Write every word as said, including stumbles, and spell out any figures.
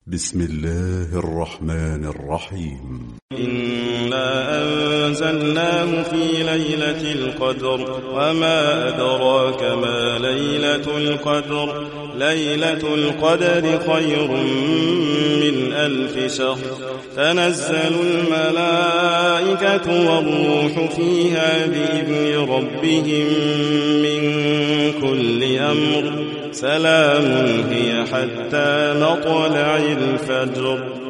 بسم الله الرحمن الرحيم. إنا أنزلناه في ليلة القدر وما أدراك ما ليلة القدر ليلة القدر خير من ألف شهر. تنزل الملائكة والروح فيها بإذن ربهم من كل أمر. سلام هي حتى مطلع الفجر.